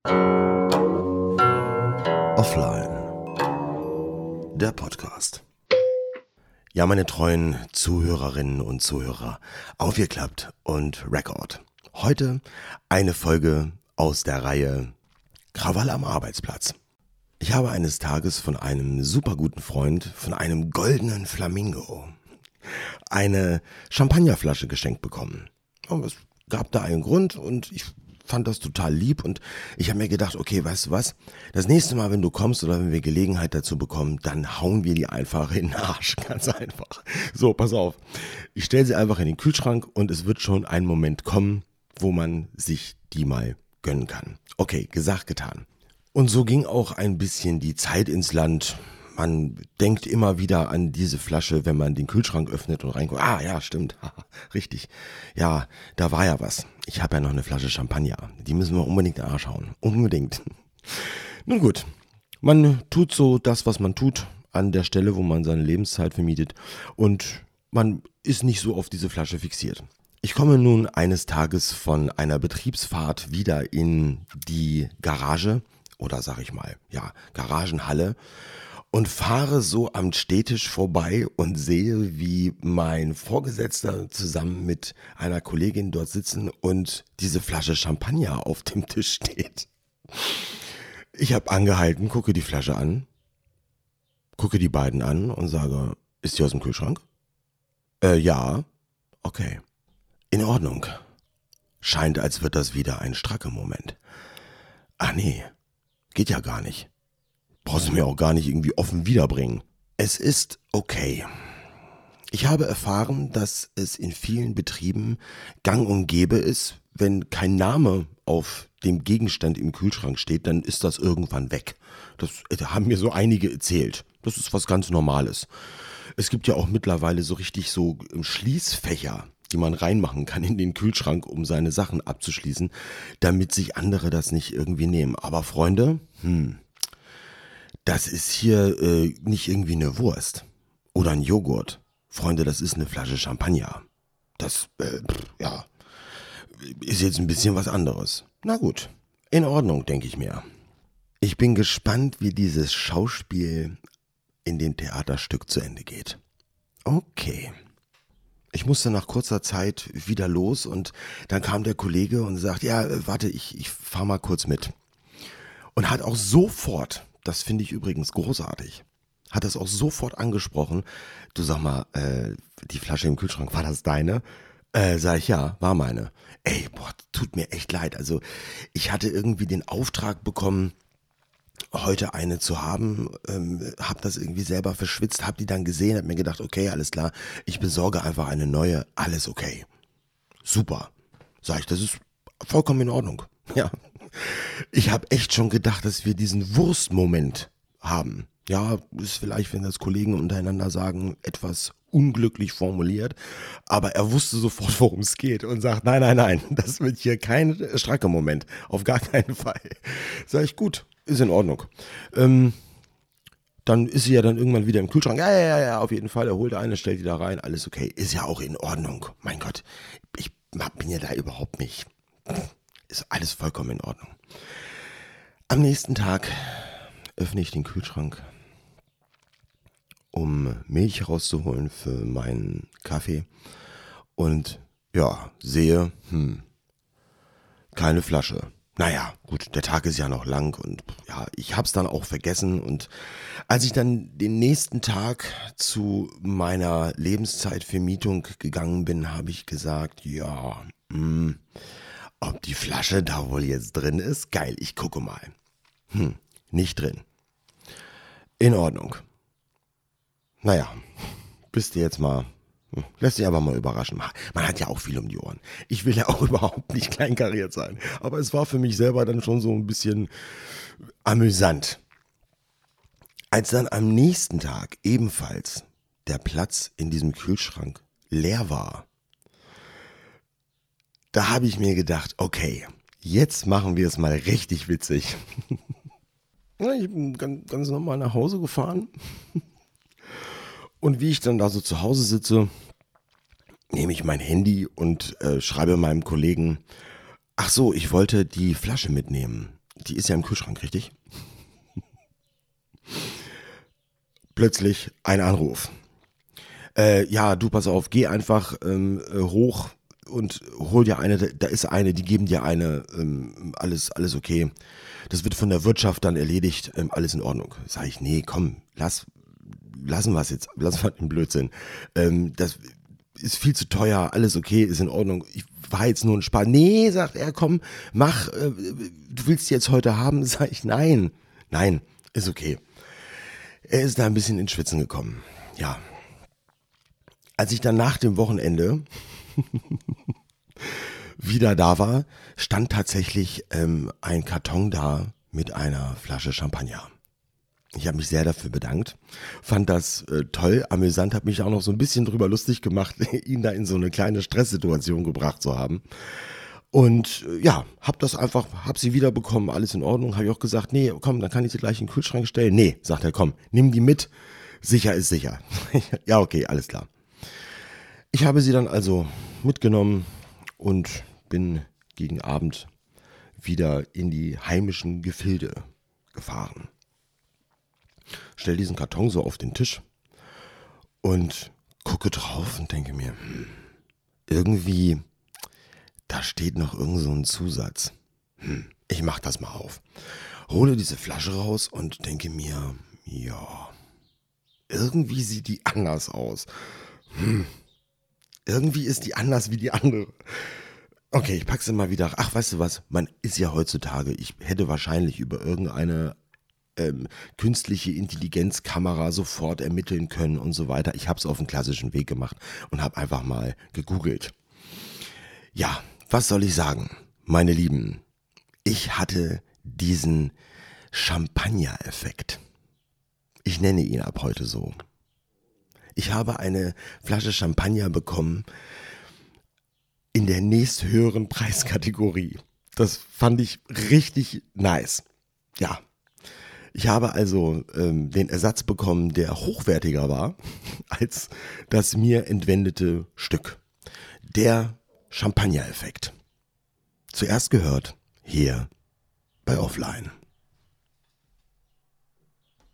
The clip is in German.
Offline, der Podcast. Ja, meine treuen Zuhörerinnen und Zuhörer, aufgeklappt und Record. Heute eine Folge aus der Reihe Krawall am Arbeitsplatz. Ich habe eines Tages von einem super guten Freund, von einem goldenen Flamingo, eine Champagnerflasche geschenkt bekommen. Und es gab da einen Grund und ich fand das total lieb und ich habe mir gedacht, okay, weißt du was, das nächste Mal, wenn du kommst oder wenn wir Gelegenheit dazu bekommen, dann hauen wir die einfach in den Arsch, ganz einfach. So, pass auf, ich stelle sie einfach in den Kühlschrank und es wird schon ein Moment kommen, wo man sich die mal gönnen kann. Okay, gesagt, getan. Und so ging auch ein bisschen die Zeit ins Land. Man denkt immer wieder an diese Flasche, wenn man den Kühlschrank öffnet und reinguckt. Ah, ja, stimmt. Richtig. Ja, da war ja was. Ich habe ja noch eine Flasche Champagner. Die müssen wir unbedingt in den Arsch hauen. Unbedingt. Nun gut. Man tut so das, was man tut, an der Stelle, wo man seine Lebenszeit vermietet. Und man ist nicht so auf diese Flasche fixiert. Ich komme nun eines Tages von einer Betriebsfahrt wieder in die Garage. Oder sag ich mal, ja, Garagenhalle. Und fahre so am Stehtisch vorbei und sehe, wie mein Vorgesetzter zusammen mit einer Kollegin dort sitzen und diese Flasche Champagner auf dem Tisch steht. Ich habe angehalten, gucke die Flasche an, gucke die beiden an und sage, ist die aus dem Kühlschrank? Ja. Okay. In Ordnung. Scheint, als wird das wieder ein stracker Moment. Ach nee, geht ja gar nicht. Brauchst du mir auch gar nicht irgendwie offen wiederbringen. Es ist okay. Ich habe erfahren, dass es in vielen Betrieben gang und gäbe ist, wenn kein Name auf dem Gegenstand im Kühlschrank steht, dann ist das irgendwann weg. Das haben mir so einige erzählt. Das ist was ganz Normales. Es gibt ja auch mittlerweile so richtig so Schließfächer, die man reinmachen kann in den Kühlschrank, um seine Sachen abzuschließen, damit sich andere das nicht irgendwie nehmen. Aber Freunde, das ist hier nicht irgendwie eine Wurst oder ein Joghurt. Freunde, das ist eine Flasche Champagner. Das, ist jetzt ein bisschen was anderes. Na gut, in Ordnung, denke ich mir. Ich bin gespannt, wie dieses Schauspiel in dem Theaterstück zu Ende geht. Okay. Ich musste nach kurzer Zeit wieder los und dann kam der Kollege und sagt, ja, warte, ich fahr mal kurz mit. Und hat auch sofort, das finde ich übrigens großartig, hat das auch sofort angesprochen. Du sag mal, die Flasche im Kühlschrank, war das deine? Sag ich, ja, war meine. Ey, boah, tut mir echt leid. Also ich hatte irgendwie den Auftrag bekommen, heute eine zu haben, hab das irgendwie selber verschwitzt, hab die dann gesehen, hab mir gedacht, okay, alles klar, ich besorge einfach eine neue, alles okay. Super. Sag ich, das ist vollkommen in Ordnung. Ja. Ich habe echt schon gedacht, dass wir diesen Wurstmoment haben. Ja, ist vielleicht, wenn das Kollegen untereinander sagen, etwas unglücklich formuliert, aber er wusste sofort, worum es geht und sagt, nein, das wird hier kein stracker Moment, auf gar keinen Fall. Sag ich, gut, ist in Ordnung. Dann ist sie ja dann irgendwann wieder im Kühlschrank. Ja, auf jeden Fall, er holt eine, stellt die da rein, alles okay. Ist ja auch in Ordnung. Mein Gott, ich bin ja da überhaupt nicht. Ist alles vollkommen in Ordnung. Am nächsten Tag öffne ich den Kühlschrank, um Milch rauszuholen für meinen Kaffee und ja, sehe, keine Flasche. Naja, gut, der Tag ist ja noch lang und ja, ich hab's dann auch vergessen und als ich dann den nächsten Tag zu meiner Lebenszeitvermietung gegangen bin, habe ich gesagt, ja, ob die Flasche da wohl jetzt drin ist? Geil, ich gucke mal. Nicht drin. In Ordnung. Naja, bist du jetzt mal, lässt dich aber mal überraschen. Man hat ja auch viel um die Ohren. Ich will ja auch überhaupt nicht kleinkariert sein. Aber es war für mich selber dann schon so ein bisschen amüsant. Als dann am nächsten Tag ebenfalls der Platz in diesem Kühlschrank leer war, da habe ich mir gedacht, okay, jetzt machen wir es mal richtig witzig. Ja, ich bin ganz normal nach Hause gefahren. Und wie ich dann da so zu Hause sitze, nehme ich mein Handy und schreibe meinem Kollegen, ach so, ich wollte die Flasche mitnehmen. die ist ja im Kühlschrank, richtig? Plötzlich ein Anruf. Ja, du, pass auf, geh einfach hoch und hol dir eine, da ist eine, die geben dir eine, alles okay. Das wird von der Wirtschaft dann erledigt, alles in Ordnung. Sag ich, nee, komm, lassen wir es jetzt, lassen wir den Blödsinn. Das ist viel zu teuer, alles okay, ist in Ordnung. Ich war jetzt nur ein Spaß. Nee, sagt er, komm, mach, du willst die jetzt heute haben? Sag ich, nein, ist okay. Er ist da ein bisschen ins Schwitzen gekommen, ja. Als ich dann nach dem Wochenende wieder da war, stand tatsächlich ein Karton da mit einer Flasche Champagner. Ich habe mich sehr dafür bedankt, fand das toll, amüsant, habe mich auch noch so ein bisschen drüber lustig gemacht, ihn da in so eine kleine Stresssituation gebracht zu haben. Und ja, hab sie wiederbekommen, alles in Ordnung. Habe ich auch gesagt, nee, komm, dann kann ich sie gleich in den Kühlschrank stellen. Nee, sagt er, komm, nimm die mit, sicher ist sicher. Ja, okay, alles klar. Ich habe sie dann also mitgenommen und bin gegen Abend wieder in die heimischen Gefilde gefahren. Stell diesen Karton so auf den Tisch und gucke drauf und denke mir, irgendwie, da steht noch irgend so ein Zusatz. Ich mach das mal auf. Hole diese Flasche raus und denke mir, ja, irgendwie sieht die anders aus. Irgendwie ist die anders wie die andere. Okay, ich packe sie mal wieder. Ach, weißt du was? Man ist ja heutzutage, ich hätte wahrscheinlich über irgendeine künstliche Intelligenzkamera sofort ermitteln können und so weiter. Ich habe es auf den klassischen Weg gemacht und habe einfach mal gegoogelt. Ja, was soll ich sagen, meine Lieben? Ich hatte diesen Champagner-Effekt. Ich nenne ihn ab heute so. Ich habe eine Flasche Champagner bekommen in der nächsthöheren Preiskategorie. Das fand ich richtig nice. Ja, ich habe also den Ersatz bekommen, der hochwertiger war als das mir entwendete Stück. Der Champagner-Effekt. Zuerst gehört hier bei Offline.